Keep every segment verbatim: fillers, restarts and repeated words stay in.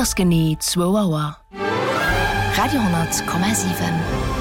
das genie zwei Uhr. Radio hundert Komma sieben.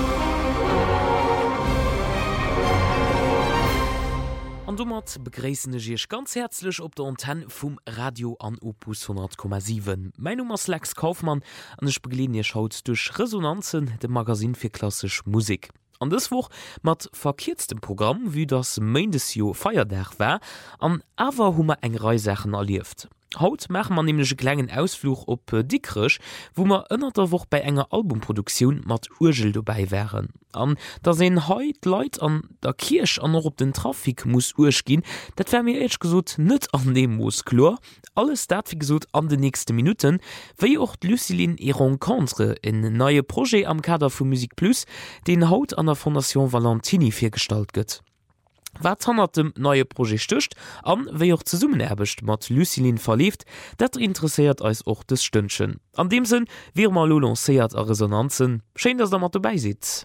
Und damit begrüßen ich euch ganz herzlich auf der Antenne vom Radio an Opus hundert Komma sieben. Mein Name ist Lex Kaufmann und ich begleite euch heute durch Resonanzen, dem Magazin für klassische Musik. An das Woche mit verkürztem Programm, wie das Mendes Jahr Feiertag war, und aber haben wir eine Reihe Sachen erlebt. Heute machen wir nämlich einen kleinen Ausflug auf Dickrich, wo wir in der Woche bei einer Albumproduktion mit Urgel dabei wären. Und da sind heute Leute an der Kirche und noch auf den Trafik muss urgehen, das wäre mir ehrlich gesagt nicht an dem muss klar. Alles das, wie gesagt, an den nächsten Minuten, wie auch Lucilene et Rencontre, ein neues Projekt am Kader von Musik Plus, den heute an der Fondation Valentini vorgestellt wird. Was hat dem neue Projekt stöcht, an wie auch zusammen erbecht mit Lucilene verlieft, das interessiert uns auch das Stündchen. An dem Sinn, wir mal lanciert a Resonanzen. Schön, dass ihr mit dabei seid.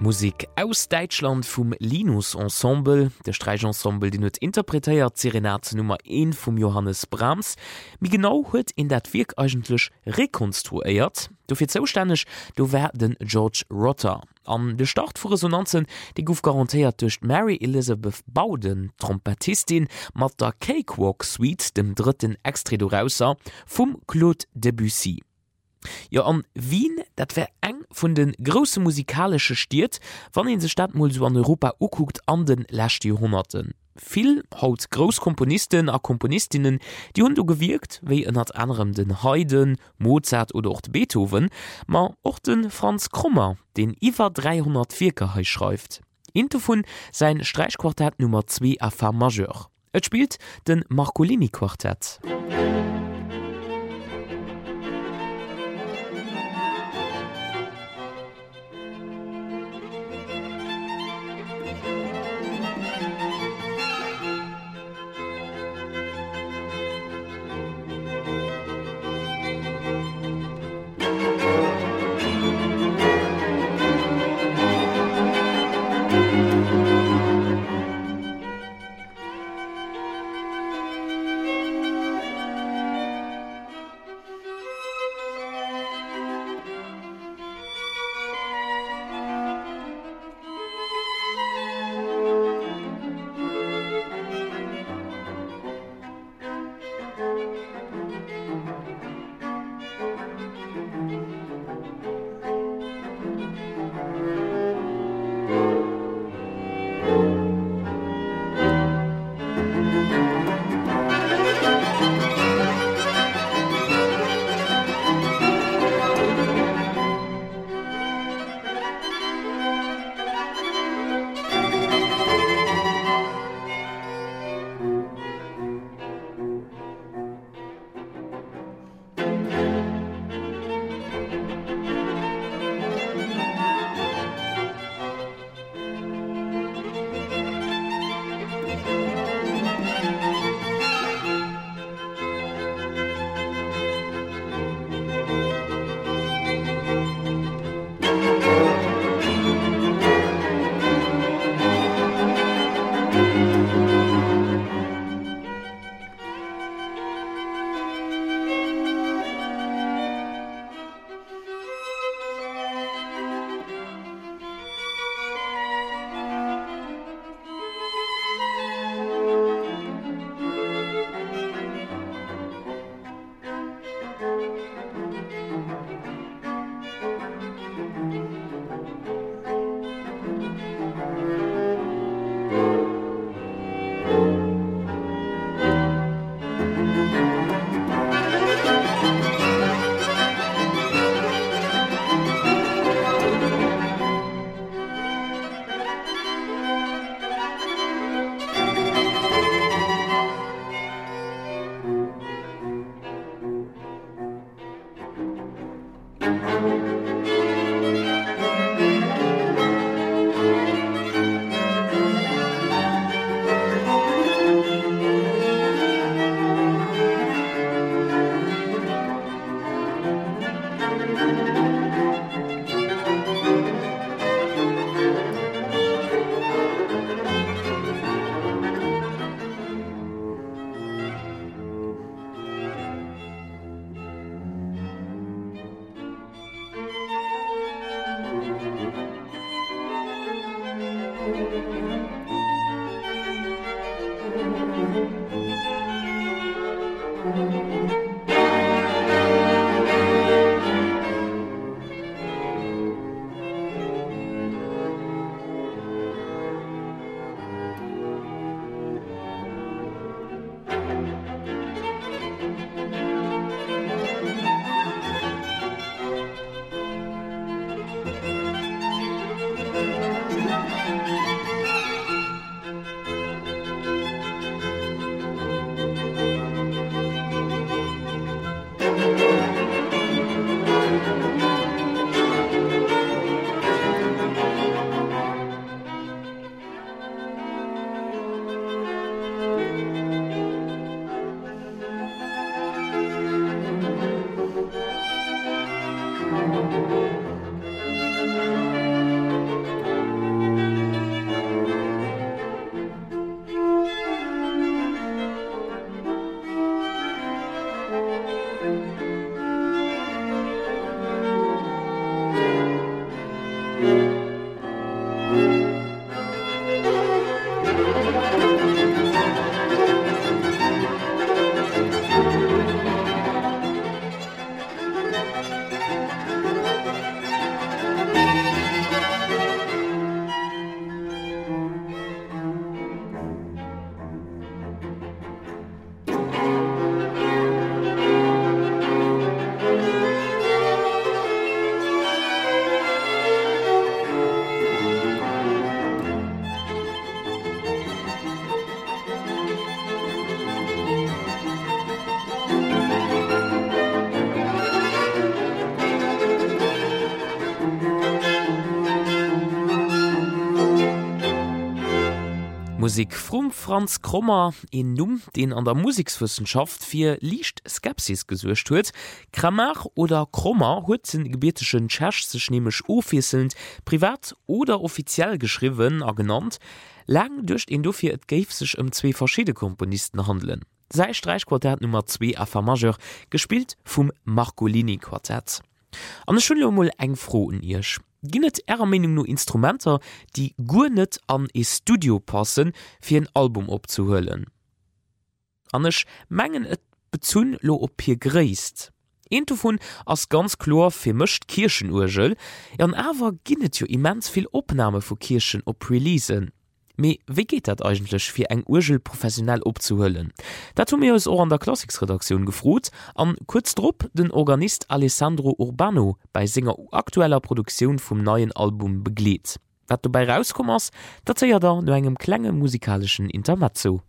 Musik aus Deutschland vom Linus Ensemble, der Streichensemble, die nicht interpretiert Serenade Nummer eins vom Johannes Brahms, wie genau hat in dat Werk eigentlich rekonstruiert. Dafür zuständig, du war den George Rotter. An der Start von Resonanzen, die gouf garantiert durch Mary Elizabeth Bowden, Trompetistin, mit der Cakewalk Suite, dem dritten Extrait rausser, vom Claude Debussy. Ja, an Wien, dat wär eng vun den grosse musikalsche Stiert, wann en se Stadt mal so an Europa ukuckt an den lächt Jahrhunderten. Viel haut Großkomponisten a Komponistinnen, die hun do gewirkt, wie en hat anderem den Haydn, Mozart oder auch Beethoven, ma auch den Franz Krummer, den iwwer dreihundert Werke hei schreift. Into vun sein Streichquartett Nummer zwei a Fa Majeur. Et spielt den Marcolini-Quartett. Musik vum Franz Krommer en Numm, den an der Musikswissenschaft fir liicht Skepsis gesuercht huet. Kramer oder Krommer huet den gebetischen Tschech sech nemech offiesselnd, privat oder offiziell geschriwen a genannt. Lang duercht en dofir et geif sech ëm zwee verschiedene Komponisten handeln. Sei Streichquartett Nummer zwei a Fa Majeur, gespielt vum Marcolini-Quartett. An der Schule moll eng froen Irsch. Ginnet Ärer Meinung no Instrumenter, die gur net an e Studio passen, fir ein Album opzuhöllen. Annech mengen et bezun lo op hier gréist. Een vun ass ganz klar fir mëcht Kirchenurgel, an awer ginnet jo immens viel Opname vu Kirchen op Releasen. Me wie geht dat eigentlich fir eng Urgel professionell opzuhöllen? Dat mir es auch an der Klassiksredaktion gefrot, an kurz drop den Organist Alessandro Urbano bei Singer aktueller Produktion vum neuen Album begleet. Dat du bei rauskommers, dat er ja da nur engem klenge musikalischen Intermezzo.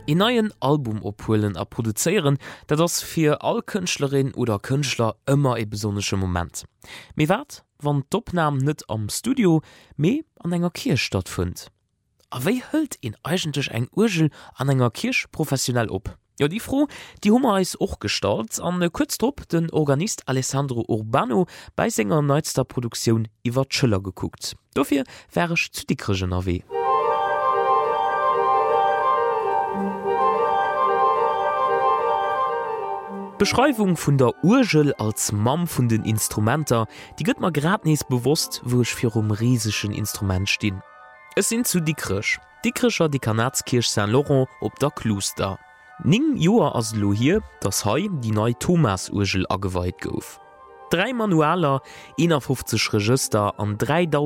ein neuen Album opholen a produzieren, dat das für all Künstlerin oder Künstler immer e besondersche Moment. Me wat, wann d'Opname net am Studio, me an enger Kirche stattfind. A wéi hëlt in eigentlich eng Urgel an enger Kirch professionell op? Ja, die Frau, die Hummer is och gestalt an e Kurztrupp den Organist Alessandro Urbano bei senger neuster Produktion iwwer Schëller geguckt. Dofir wärech zu dickregen awe. Beschreibung vun der Urgel als Mam vun den Instrumenter, die gëtt ma grad nees bewusst, woch fir um rieseschen Instrument stehn. Es sind zu dickrech. Dickrecher die Kanatskirch Saint-Laurent op der Kloster. Ning Joer as lo hier, dass hei die neue Thomas-Urgel ageweiht gouf. Drei Manualer, einundfünfzig Register an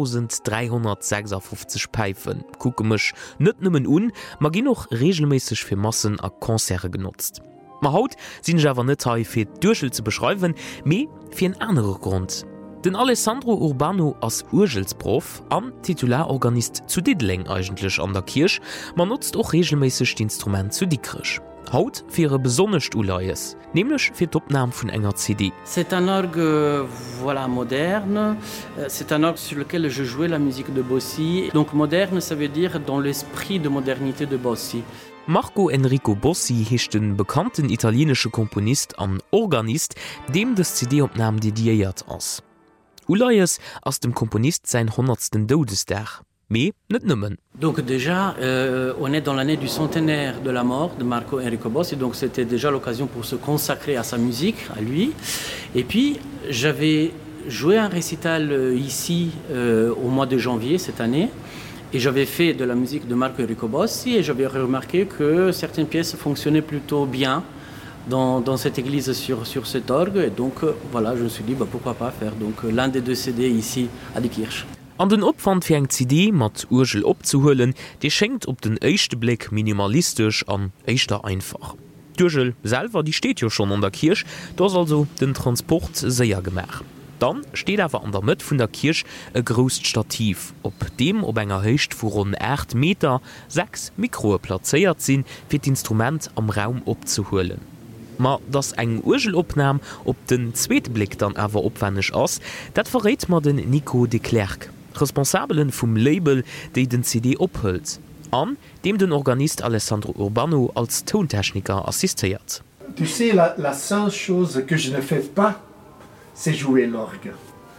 dreitausenddreihundertsechsundfünfzig Pfeifen. Kucke mech net nëmmen un, ma gi noch regelmäßig fir Massen a Konzerte genutzt. Ma haut sinn jawer net hei fir d'Urgel ze beschreiben, me fir en anderer Grund. Den Alessandro Urbano als Urgelsprof am Titularorganist zu Diddling eigentlich an der Kirch, man nutzt auch regelmäßig das Instrument zu Dickrech. Haut fir e besonnecht Uleies, nämlich fir d'Opname vun enger C D. C'est un orgue euh, voilà, moderne, c'est un orgue sur lequel je jouais la musique de Bossi. Donc moderne, ça veut dire dans l'esprit de modernité de Bossi. Marco Enrico Bossi hecht den bekannten italienische Komponist an Organist, dem des C D-Opname dediiert ass. Uleies ass dem Komponist sein hundertsten Todesdag. Mais net nëmmen. Donc déjà, euh, on est dans l'année du centenaire de la mort de Marco Enrico Bossi, donc c'était déjà l'occasion pour se consacrer à sa musique, à lui. Et puis, j'avais joué un récital euh, ici euh, au mois de janvier cette année, et j'avais fait de la musique de Marco Enrico Bossi, et j'avais remarqué que certaines pièces fonctionnaient plutôt bien dans, dans cette église sur, sur cet orgue, et donc euh, voilà, je me suis dit, bah, pourquoi pas faire donc, euh, l'un des deux C D ici à Die Kirche. An den Opwand fir eng C D mat Urgel opzuhullen, déi schenkt op den éichte Blick minimalistisch an éichter einfach. D'Urgel selver die steht jo schon an der Kirch, dats also den Transport séier gemach. Dann steht awer an der Mët vun der Kirch e grost Stativ, op dem op enger Heicht vu rund acht Meter sechs Mikroe placéiert sinn, fir d'Instrument am Raum opzuhullen. Ma dats eng Urgelopnam op den zweete Blick dann awer opwenneg ass, dat verrät mat den Nico de Klerk, Responsablen vum Label, déi den C D ophëlt, an dem den Organist Alessandro Urbano als Tontechniker assistiert. Tu sais, la, la seule chose que je ne fais pas, c'est jouer l'orgue.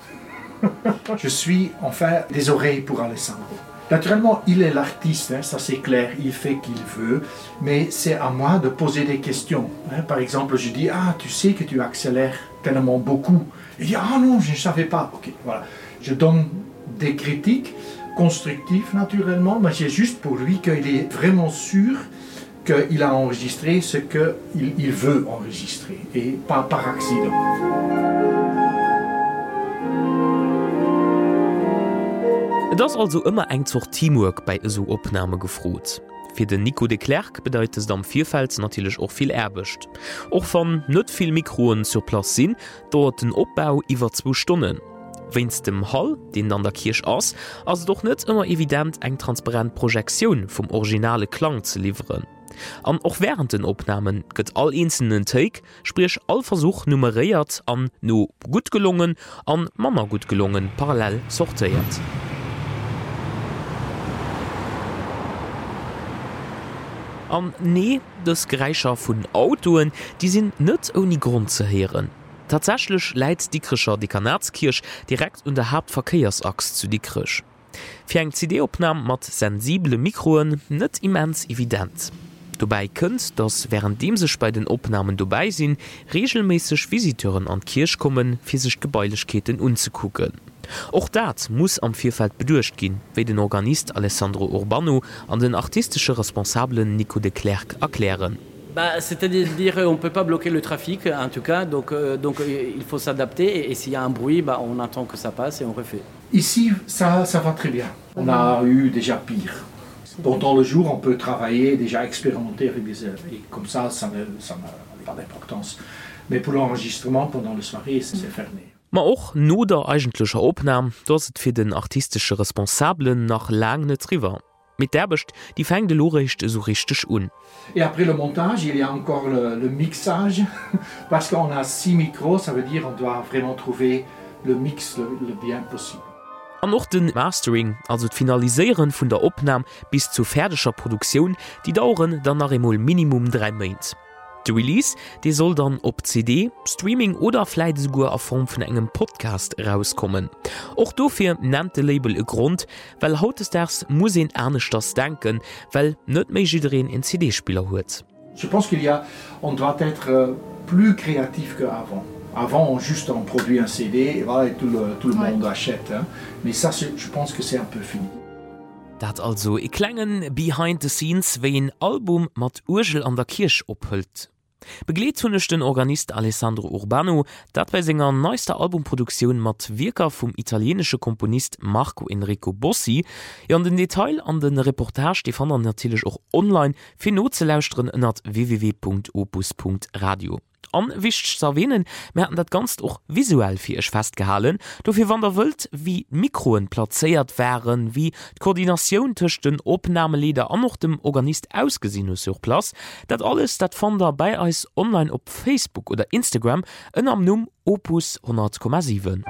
Je suis enfin des oreilles pour Alessandro. Naturellement, il est l'artiste, hein, ça c'est clair, il fait qu'il veut, mais c'est à moi de poser des questions. Hein. Par exemple, je dis, ah, tu sais que tu accélères tellement beaucoup. Il dit, ah non, je ne savais pas. Ok, voilà. Je donne des critiques constructives naturellement, mais c'est juste pour lui qu'il est vraiment sûr qu'il a enregistré ce qu'il il veut enregistrer, et pas par accident. Das also immer eng zur Teamwork bei eso Opname gefrot. Für den Nico de Klerk bedeutet es am Vierfeld natürlich auch viel erbecht. Auch von nicht viel Mikroen zur Platz sind, dauert den Aufbau über zwei Stunden. Wenn's dem Hall, den an der Kirche ass, also doch nicht immer evident eng transparent Projektion vom originale Klang zu liefern. An auch während den Opnahmen gëtt all einzelnen Take, sprich all Versuch nummeriert an no gut gelungen, an Mama gut gelungen parallel sortiert. An nee, das Geräuscher vun Autoen, die sind net ohne Grund zu hören. Tatsächlich leiht Dickrecher die Kanatskirch direkt unter der Hauptverkehrsachse zu Dickrech. Für eng C D-Opname mat sensible Mikroen net immens evident. Dabei könnt, dass währenddem sech bei den Opnahmen dabei sind, regelmäßig Visiteuren an Kirch kommen, für sich Gebäudlichkeiten unzugucken. Auch dat muss am Vierfeld bedurcht gehen, wie den Organist Alessandro Urbano an den artistischen Responsablen Nico de Klerk erklären. Bah, c'est-à-dire on ne peut pas bloquer le trafic en tout cas, donc, euh, donc euh, il faut s'adapter et, et s'il y a un bruit, bah, on attend que ça passe et on refait. Ici, ça, ça va très bien. On a eu déjà pire. Pendant le jour, on peut travailler, déjà expérimenter avec des élèves. Et comme ça, ça n'a pas d'importance. Mais pour l'enregistrement, pendant la soirée, c'est fermé. Ma och no der eigentlicher Opname, dats et fir den artistische Responsablen nach lang net River. Mit derbecht die fängt de Lorecht so richtig un. Et après le montage, il y a encore le, le mixage, parce qu'on a six micros, ça veut dire qu'on doit vraiment trouver le mix le, le bien possible. An noch den Mastering, also d Finaliseieren vun der Opnahme bis zu fertigscher Produktion, die dauern dann nach emol Minimum drei Monate. De Release, die soll dann op C D, Streaming oder vielleicht sogar a Form von engem Podcast rauskommen. Auch dafür nennt de Label e Grund, weil hautesdags muss en ernst das denken, weil net méi jidderen en C D-Spieler huet. Je pense qu'il y a, on doit être plus créatif qu'avant. Avant, on juste on produit un C D et, voilà, et tout le, tout le ouais. monde achète. Hein. Mais ça, je pense que c'est un peu fini. Dat also e klengen behind the scenes wéi en Album mat Urgel an der Kirch ophëlt. Begleet hunnech den Organist Alessandro Urbano, dat bei senger neuster Albumproduktion mat Wirker vum italiensche Komponist Marco Enrico Bossi, ja an den Detail an den Reportage die fannnen natilech och online fir not ze lausren ënnert w w w punkt opus punkt radio. An wischt erwähnen, merken dat ganz auch visuell für ich festgehalen, dafür wann der Welt wie Mikroen platziert wären, wie die Koordination zwischen den Aufnahmeleder an noch dem Organist ausgesehen ist sur Platz, dat alles dat fand er bei uns online auf Facebook oder Instagram in am Num Opus hundert Komma sieben.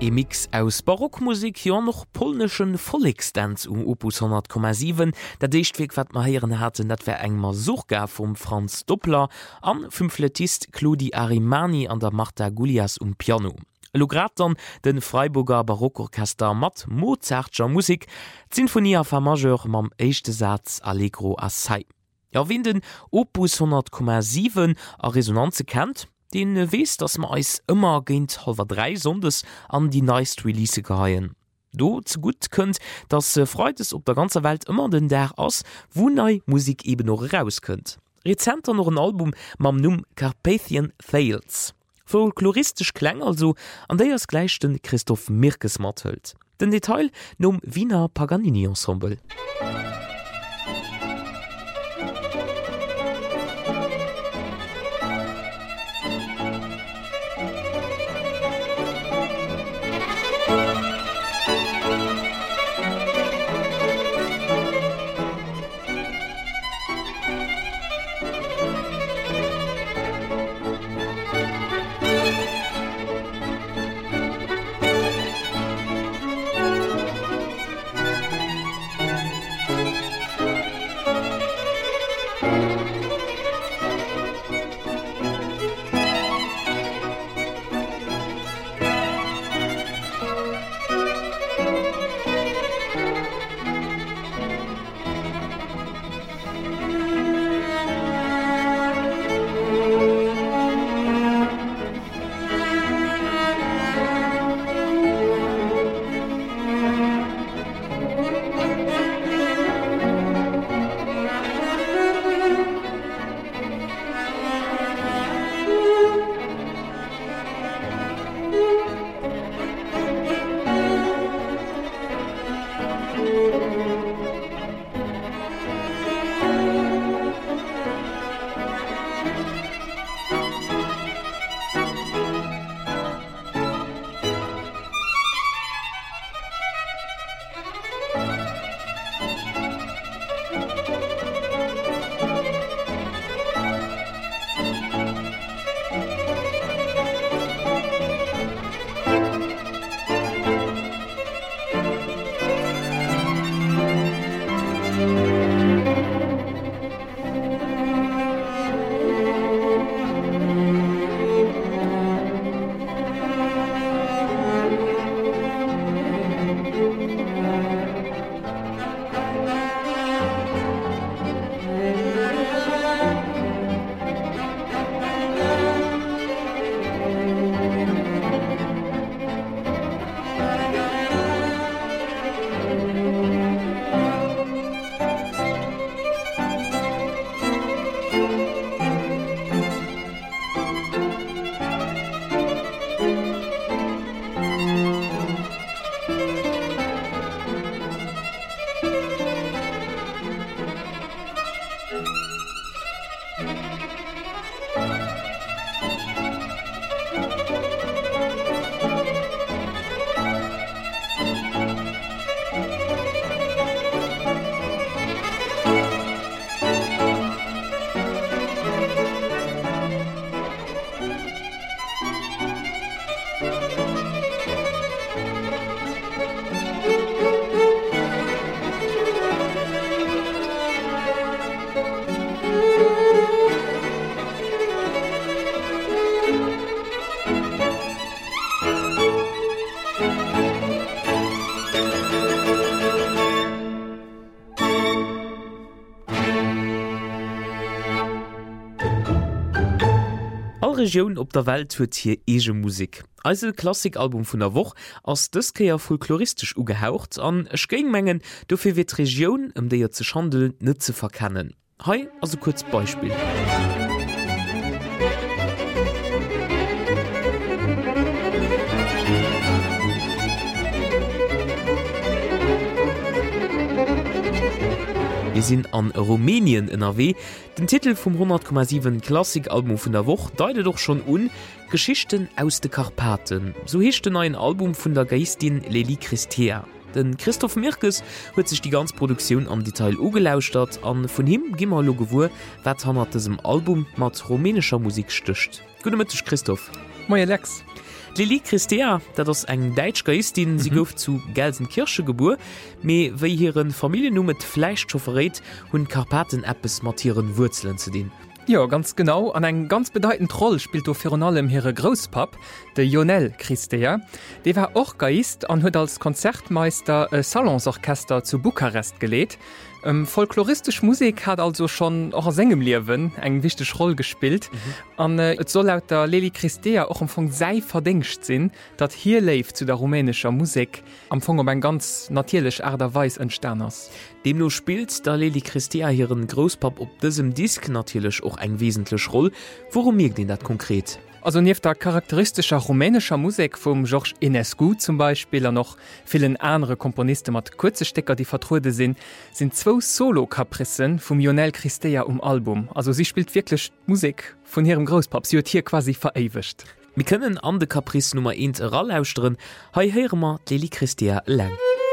E Mix aus Barockmusik ja noch polnischen Volksdance um Opus hundert Komma sieben. Der Dichtweg wat ma heieren hatten, dat wär eng Masurga vom Franz Doppler an vum Flötist Claudi Arimani an der Marta Gulias um Piano. Lograt dann den Freiburger Barockorchester mat Mozartscher Musik, Sinfonie a Fa Majeur mam eischchte Satz Allegro Assai. Ja, wenn den Opus hundert Komma sieben a Resonanze kennt, den wees, dass ma eis immer géint halber drei Sondes an die Neist Release geheien. Do zu gut könnt, dass äh, freut es op der ganze Welt immer den der ass, wo nei Musik eben noch rauskönnt. Rezenter noch ein Album mam Numm Carpathian Tales. Folkloristisch klang also an der es gleich den Christoph Mirkes mat hölt. Den Detail num Wiener Paganini Ensemble. Region op der Welt huet hier ege Musik. Also Klassikalbum vun der Woch ass dëskeier folkloristisch ugehaucht an Echgéngmengen dofir wird Region um déier ze Chandel net ze verkennen. Hei also kurz Beispiel. Wir sind an Rumänien N R W. Den Titel vom hundert Komma sieben Klassikalbum von der Woche deutet doch schon un Geschichten aus de Karpaten. So hecht den neuen Album von der Geistin Leli Christea. Den Christoph Mirkes huet sich die ganze Produktion am Detail ugelauscht an von him gimmer lo gewur, wat han diesem Album mat rumänischer Musik stöcht. Gute Mittag, Christoph. Moin Alex. Lili Christea, dat ass eng Deitsch Geistin, mhm. sie gouf zu Gelsenkirche geboren, méi wéi hireieren Familiennu mit Fleisch verrät hunn Karpaten Appes matieren Wurzeln zu dienen. Ja, ganz genau. An eng ganz bedeutend Rolle spielt o fir allem hire Grospap, de Lionel Christea. De war Orgaist an huet als Konzertmeister e Salonsorchester zu Bukarest geleet. Ähm, folkloristisch Musik hat also schon auch aus engem Leben eng wichtige Rolle gespielt. An mhm. äh, et soll laut der Lili Christea auch am Anfang sei verdingcht sinn, dat hier leif zu der rumänischer Musik am Anfang um ein ganz natürlich Erderweis entstanden ist. Demno spielt der Lili Christea ihren Großpap op diesem Disk natürlich auch eng wesentlich Rolle. Worum mirgt den dat konkret? Also neben der charakteristischer rumänischer Musik vom Georges Enescu zum Beispiel und noch vielen andere Komponisten mit kurzen Stecker, die vertraude sind, sind zwei Solo-Kaprissen vom Lionel Christea um Album. Also sie spielt wirklich Musik von ihrem Großpap. Sie wird hier quasi verewigt. Wir können an der Caprice Nummer eins herauslauschen. Hier hören wir Lili Christea lang.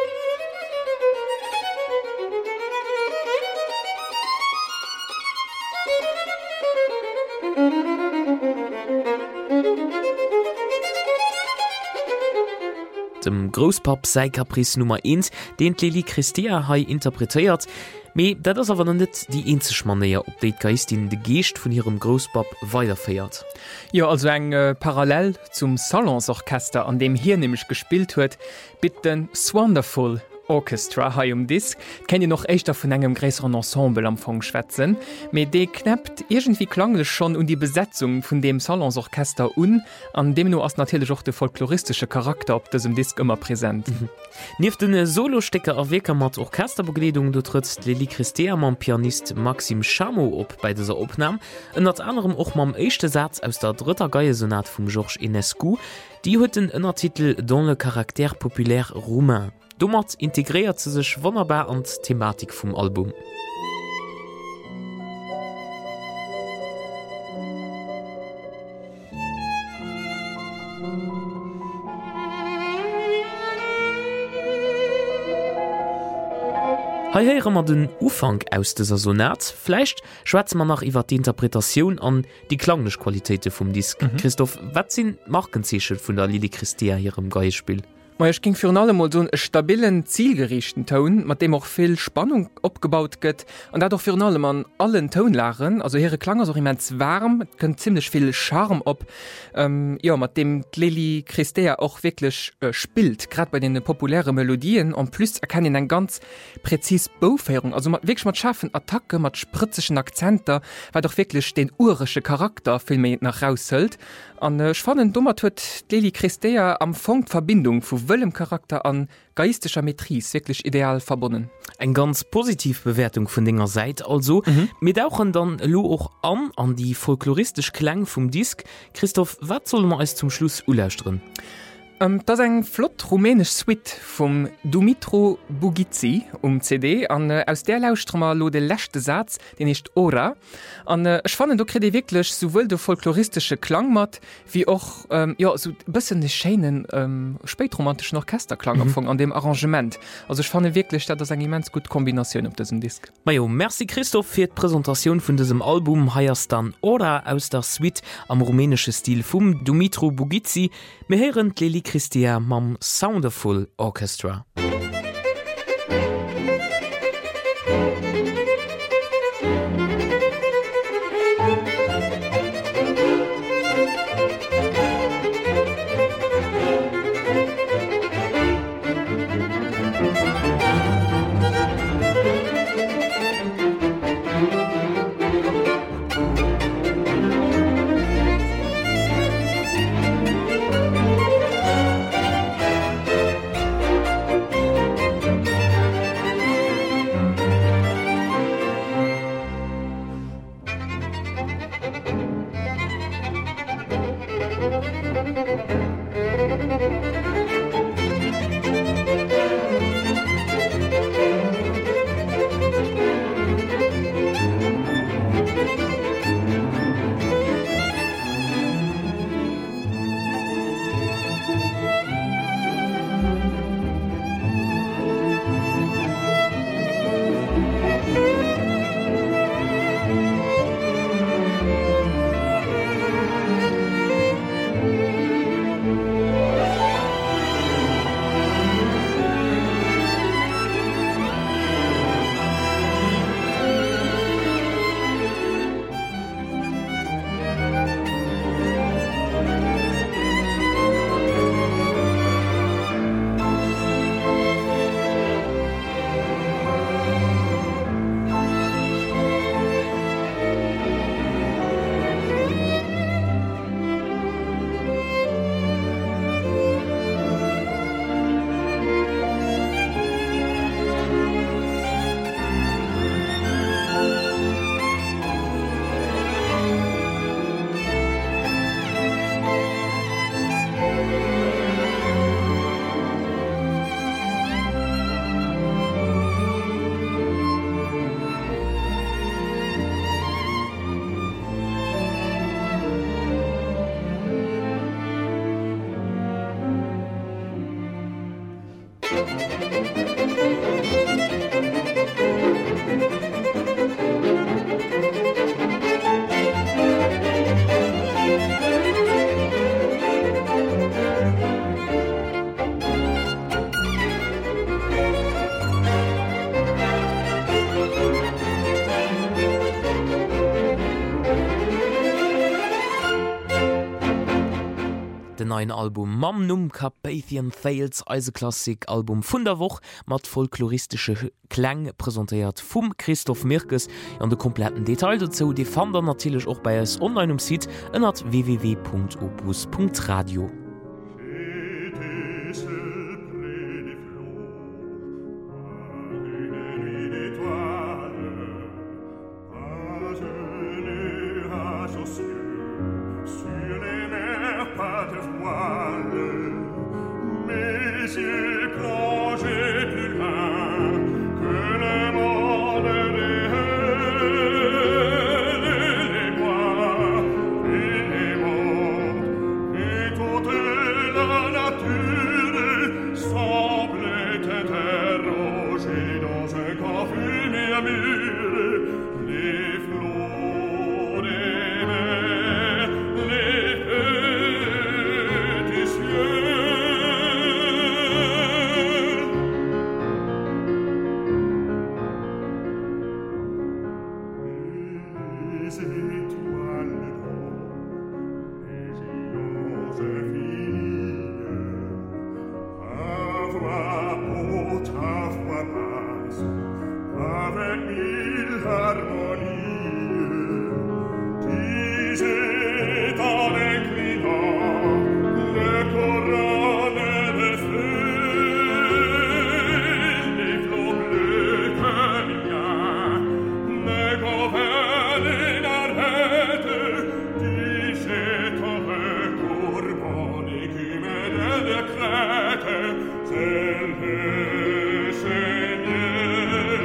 Dem Großpap sei Caprice Nummer eins, den Lili Christea hai interpretiert. Me dat ass awer net die einzige Manier, op déi Geistin de Geest vun ihrem Großpap weiterfeiert. Ja, also eng äh, parallel zum Salonsorchester, an dem hier nämlich gespielt huet, bit den Wonderful Orchestra ha um Disk, kennt ihr noch echt von engem größeren Ensemble am Anfang schwätzen, mit de knappt irgendwie klanglich schon um die Besetzung von dem Salonsorchester un, an dem nur als natürlich auch der folkloristische Charakter auf diesem Disk immer präsent. Mhm. Neben den Solostecke erwecker mat Orchesterbekleedung du trittst Lili Christea mam Pianist Maxim Chamo op bei dieser Aufnahme, unter anderem auch mam echte Satz aus der dritter Geie-Sonat vom Georges Enescu, die huet den Innertitel Dans le caractère populaire roumain. Dommert integriert ze sech wunderbar an d' Thematik vum Album. Hei heiere mat den Ufang aus dieser Sonat. Fleicht schwätzt man nach iwwer die Interpretation an die klanglech Qualitäte vum Disk. Mhm. Christoph, wat sinn Markenzeichen vun der Lili Christea hier im Geiespiel? Ich ging für allem mal so einen stabilen, zielgerichteten Ton, mit dem auch viel Spannung abgebaut wird und dadurch für allem an allen Tonlagen, also ihre Klang ist auch immens warm, können ziemlich viel Charme ab, ähm, ja, mit dem Lili Christea auch wirklich äh, spielt, gerade bei den populären Melodien und plus er kann in ein ganz präzis Bauführung, also mit, wirklich mit scharfen Attacken, mit spritzischen Akzenten, weil doch wirklich den urischen Charakter viel mehr nach raushält. Und äh, ich fand, dummer tut Lili Christea am Funk Verbindung von wöllem Charakter an geistischer Metris wirklich ideal verbunden. Eine ganz positive Bewertung von Dinger Seite also. Mhm. Wir tauchen dann lo auch an an die folkloristische Klang vom Disk. Christoph, was soll man als zum Schluss ulauschen? Um, das ist ein flott rumänisch Suite vom Dumitru Bugici um C D. Und, äh, aus der lauscht man lo den letzten Satz, den ist Ora. Und äh, ich fand, du kriegst wirklich sowohl der folkloristische Klang mit, wie auch ähm, ja, so ein bisschen den schönen, ähm, spätromantischen Orchesterklang mhm. an dem Arrangement. Also ich fand wirklich, das ist eine immens gute Kombination auf diesem Disc. Majo, merci Christoph für die Präsentation von diesem Album. Heißt dann Ora aus der Suite am rumänischen Stil vom Dumitru Bugici. Wir hören Lili Christea mam Sounderful Orchestra. Neuen Album Mamnum Carpathian Tales Eiseklassik Album vun der Woch mat folkloristische Klang präsentiert vum Christoph Mirkes an de kompletten Detail dazu die fand er natürlich auch bei es online um Site ënnert w w w punkt opus punkt radio.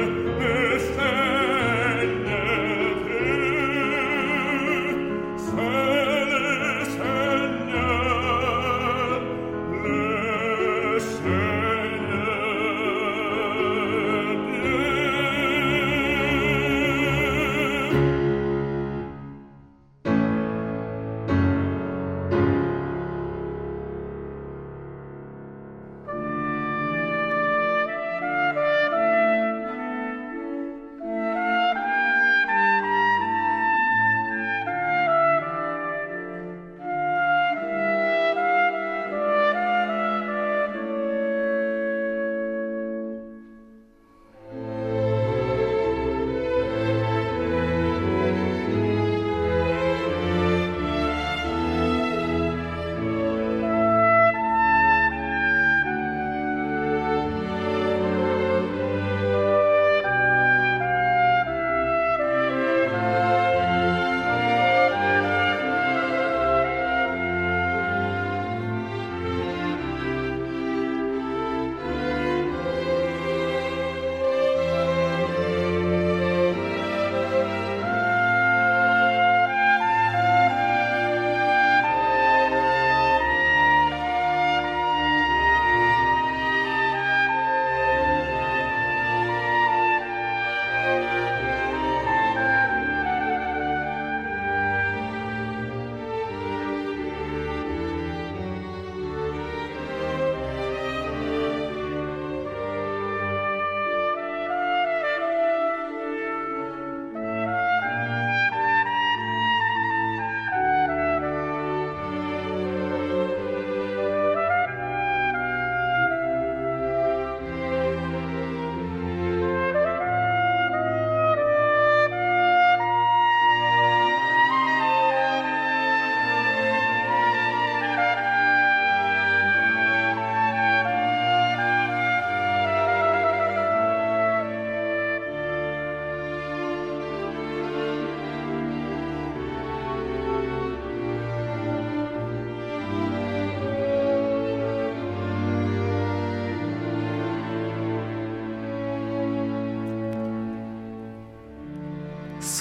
Seigneur,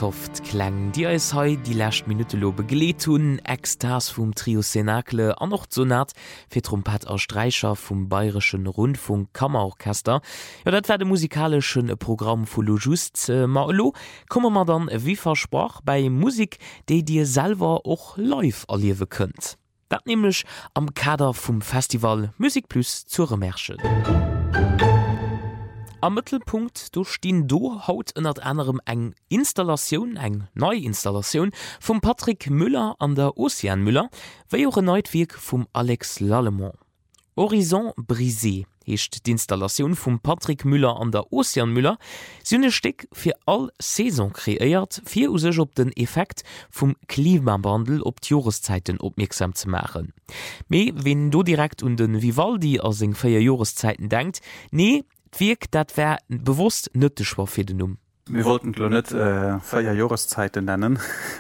soft klang die als he die last minute lobe geleet hun Extas vum Trio Cenacle an noch sonat fir Trompet aus Streicher vum Bayerischen Rundfunk Kammerorchester. Ja dat war de musikalischen Programm vu lo just äh, malo komme man dann wie versproch bei Musik déi dir selber och live erliewe könnt. Dat nämlich am Kader vum Festival Musik plus zur Remerche. Am Mittelpunkt du stehen do haut innner anderem eng Installation eng Neuinstallation vom Patrick Müller an der Ocean Müller, wéi auch Neutwirk vom Alex Lallemont. Horizon brisé hecht d'Installation vum Patrick Müller an der Ocean Müller synne Steck fir all Saison kreiert, fir u sech op den Effekt vum Klimawandel op d'Joreszeiten opmerksam zu machen. Mei wenn du direkt un den Vivaldi as seg feier Joreszeiten denkt, nee, wirkt dat wär bewusst nëttech war fir den um. Wir wollten lo net äh, feier Joreszeiten nennen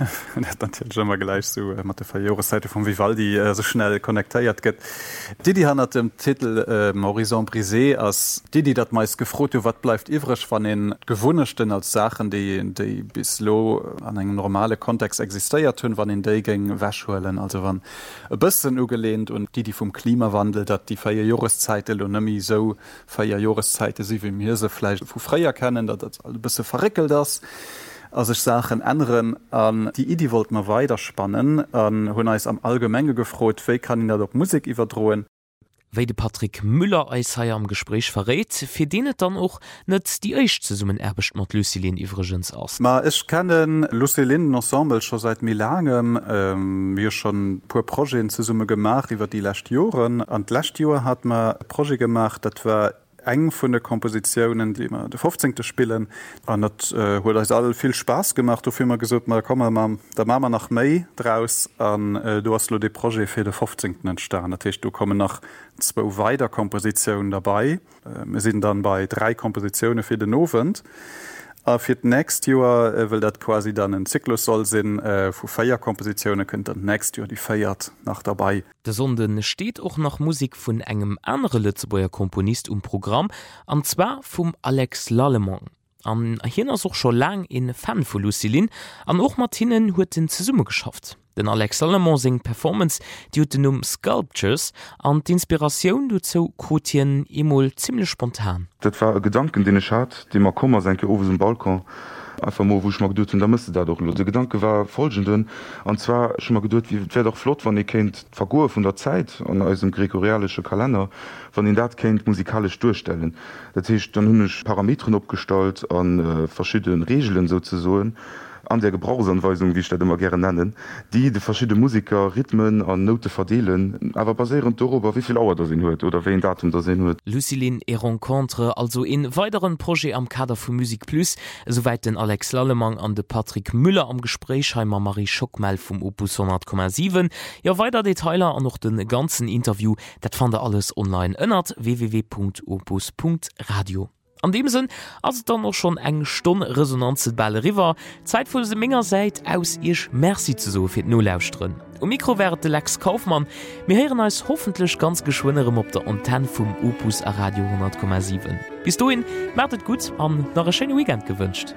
immer gleich so äh, mat der feier Joreszeite vom Vivaldi äh, so schnell connectiert gëtt. Didi han hat dem Titel äh, Horizon brisé as Didi dat meist gefrot, wat bleibt iwrech van den gewunnechten als Sachen, die die bis lo an engem normale Kontext existiert hunn, wann in Dégängen wäschwellen, also wann e bëssen ugelehnt und die die vom Klimawandel, dat die feier Joreszeite lo nëmi so feier Joreszeite sie wie mir se fleisch vu freier kennen, dat dat bisse verrickelt das. Also ich sage anderen an die Idee wollte man weiterspannen an hun am allgemmenge gefrot, wie kann ihn da doch Musik überdrohen. Wei de Patrick Müller Eishaier am Gespräch verrät, fir denet dann auch net die Eich zu summen erbecht mat Lucilin Ivregens aus. Ma ich kenne Lucilin Ensemble schon seit mir langem ähm, wir schon pur Projekt zu Summe gemacht über die Last Joren. An Last Jahr hat man Projekt gemacht, dat war eng vun de Kompositionen, die immer de fünfzehnte spielen an dat huet äh, alle viel Spaß gemacht, of immer gesot mal komme ma da Mama nach Mei draus an äh, du hast lo de Projekt fir de fünfzehnten entstan. Natürlich du komme nach zwei weiter Kompositionen dabei. Äh, wir sind dann bei drei Kompositionen fir den Novent. Uh, fir d next Jahr äh, will dat quasi dann en Zyklus soll sinn äh, vu Feierkompositionen könnt dann next Jahr die feiert nach dabei. Der Sonden steht auch noch Musik vun engem andere Lützebauer Komponist um Programm, an zwar vum Alex Lallemont. An hin as auch schon lang in Fan vu Lucilin, an och Martinen huet den ze Summe geschafft. Den Alex Lallemont sing Performance die den um Sculptures an d'Inspiration du zo Kotien emol ziemlich spontan. Dat war e Gedanken den ich hat, de man kommmer senke over dem Balkon einfach mo woch mag duten, da müsste da doch lo. De Gedanke war folgenden, an zwar schon mal gedut, wie wär doch flott, wann ihr kennt Vergur von der Zeit an aus dem gregorialische Kalender, wann den dat kennt musikalisch durchstellen. Dat heißt, dann hunnech Parametern opgestalt an äh, verschiedenen Regeln sozusagen, an der Gebrauchsanweisung, wie ich das immer gerne nennen, die de verschiedene Musiker Rhythmen an Note verdelen, aber basierend darüber, wie viel Auer da sind hört oder wen Datum da sind hört. Lucilin et Rencontre, also in weiteren Projekt am Kader für Musik Plus, soweit den Alex Lallemont an de Patrick Müller am Gesprächheimer Marie Schockmel vom Opus hundert Komma sieben. Ja, weiter Detailer an noch den ganzen Interview, das fand ihr alles online ënnert w w w punkt opus punkt radio. An dem Sinn, als dann noch schon eng Stunde Resonanze Bälle River, Zeit vu se ménger seit aus ich Merci zu so fir no lausren. O Mikro wäret de Lex Kaufmann, mir heieren als hoffentlich ganz geschwinnerem op der Antenne vum Opus a Radio hundert Komma sieben. Bis dahin, mertet gut an nach e schöne Weekend gewünscht.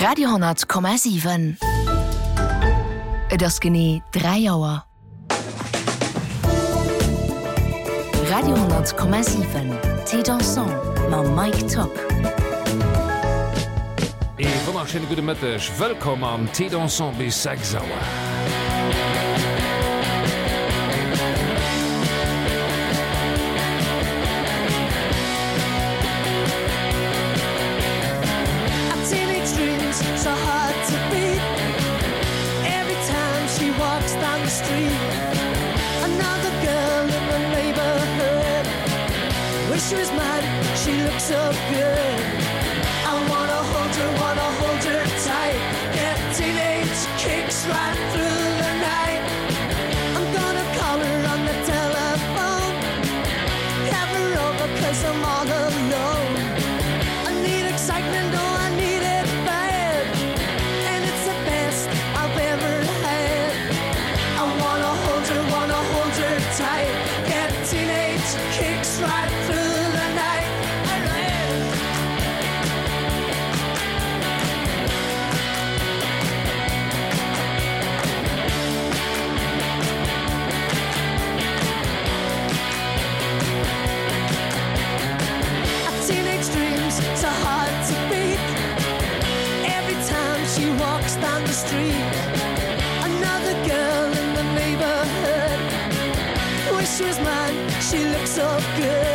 Radio hundert Komma sieben. Das genie drei Jahre. Radio hundert Komma sieben. T'es dansant, ma Mike Top. E wunderschöne gute Mittag. Willkommen am T'es dansant bis sechs Uhr. So hard to beat every time she walks down the street. Another girl in the neighborhood. Wish she was mine, she looks so good. I wanna hold her, wanna hold her tight. Get teenage kicks right through the night. I'm gonna call her on the telephone. Have her over cause I'm all alone. I need excitement, oh I need it bad. And it's the best I've ever had. I wanna hold her, wanna hold her tight. Get teenage kicks right through the night. A teenage dreams so hard to beat. Every time she walks down the street. Another girl in the neighborhood. Wish she was mine, she looks so good.